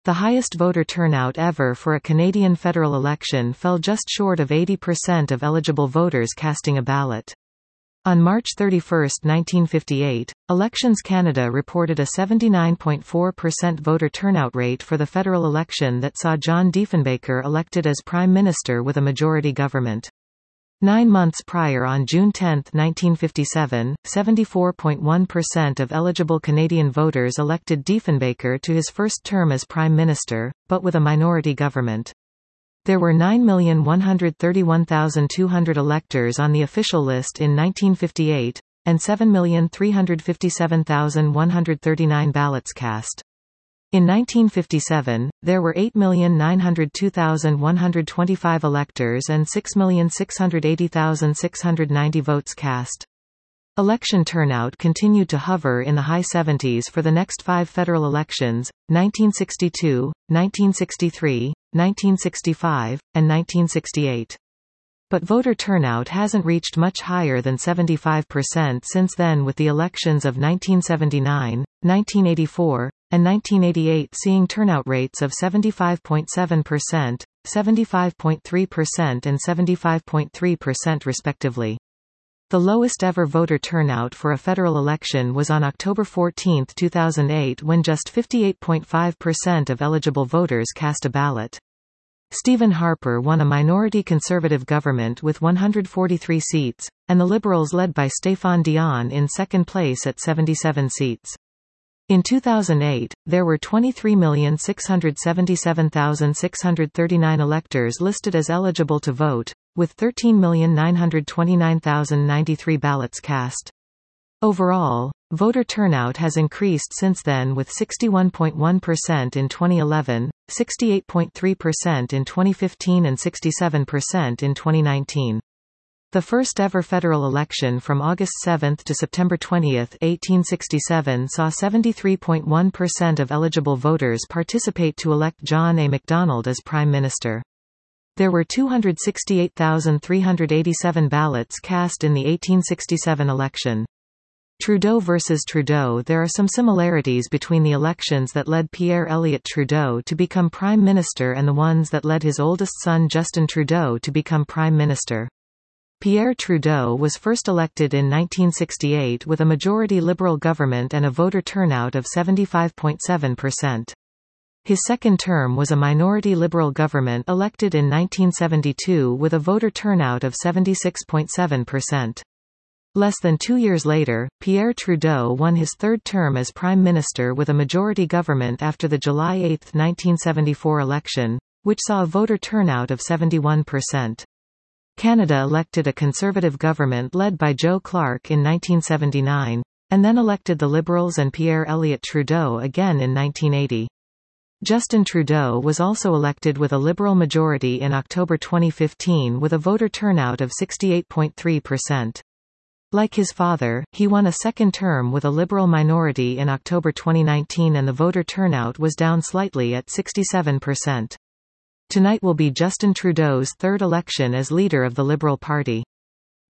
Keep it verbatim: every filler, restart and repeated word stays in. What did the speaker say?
The highest voter turnout ever for a Canadian federal election fell just short of eighty percent of eligible voters casting a ballot. On March thirty-first, nineteen fifty-eight, Elections Canada reported a seventy-nine point four percent voter turnout rate for the federal election that saw John Diefenbaker elected as Prime Minister with a majority government. Nine months prior, on June tenth, nineteen fifty-seven, seventy-four point one percent of eligible Canadian voters elected Diefenbaker to his first term as Prime Minister, but with a minority government. There were nine million one hundred thirty-one thousand two hundred electors on the official list in nineteen fifty-eight, and seven million three hundred fifty-seven thousand one hundred thirty-nine ballots cast. In nineteen fifty-seven, there were eight million nine hundred two thousand one hundred twenty-five electors and six million six hundred eighty thousand six hundred ninety votes cast. Election turnout continued to hover in the high seventies for the next five federal elections, nineteen sixty-two, nineteen sixty-three, nineteen sixty-five, and nineteen sixty-eight. But voter turnout hasn't reached much higher than seventy-five percent since then, with the elections of nineteen seventy-nine, nineteen eighty-four, and nineteen eighty-eight seeing turnout rates of seventy-five point seven percent, seventy-five point three percent and seventy-five point three percent respectively. The lowest ever voter turnout for a federal election was on October fourteenth, two thousand eight, when just fifty-eight point five percent of eligible voters cast a ballot. Stephen Harper won a minority Conservative government with one hundred forty-three seats, and the Liberals led by Stéphane Dion in second place at seventy-seven seats. In two thousand eight, there were twenty-three million six hundred seventy-seven thousand six hundred thirty-nine electors listed as eligible to vote, with thirteen million nine hundred twenty-nine thousand ninety-three ballots cast. Overall, voter turnout has increased since then, with sixty-one point one percent in twenty eleven, sixty-eight point three percent in twenty fifteen and sixty-seven percent in twenty nineteen. The first ever federal election from August seventh to September twentieth, eighteen sixty-seven saw seventy-three point one percent of eligible voters participate to elect John A. Macdonald as Prime Minister. There were two hundred sixty-eight thousand three hundred eighty-seven ballots cast in the eighteen sixty-seven election. Trudeau versus Trudeau. There are some similarities between the elections that led Pierre Elliott Trudeau to become Prime Minister and the ones that led his oldest son Justin Trudeau to become Prime Minister. Pierre Trudeau was first elected in nineteen sixty-eight with a majority Liberal government and a voter turnout of seventy-five point seven percent. His second term was a minority Liberal government elected in nineteen seventy-two with a voter turnout of seventy-six point seven percent. Less than two years later, Pierre Trudeau won his third term as Prime Minister with a majority government after the July eighth, nineteen seventy-four election, which saw a voter turnout of seventy-one percent. Canada elected a Conservative government led by Joe Clark in nineteen seventy-nine, and then elected the Liberals and Pierre Elliott Trudeau again in nineteen eighty. Justin Trudeau was also elected with a Liberal majority in October twenty fifteen with a voter turnout of sixty-eight point three percent. Like his father, he won a second term with a Liberal minority in October twenty nineteen, and the voter turnout was down slightly at sixty-seven percent. Tonight will be Justin Trudeau's third election as leader of the Liberal Party.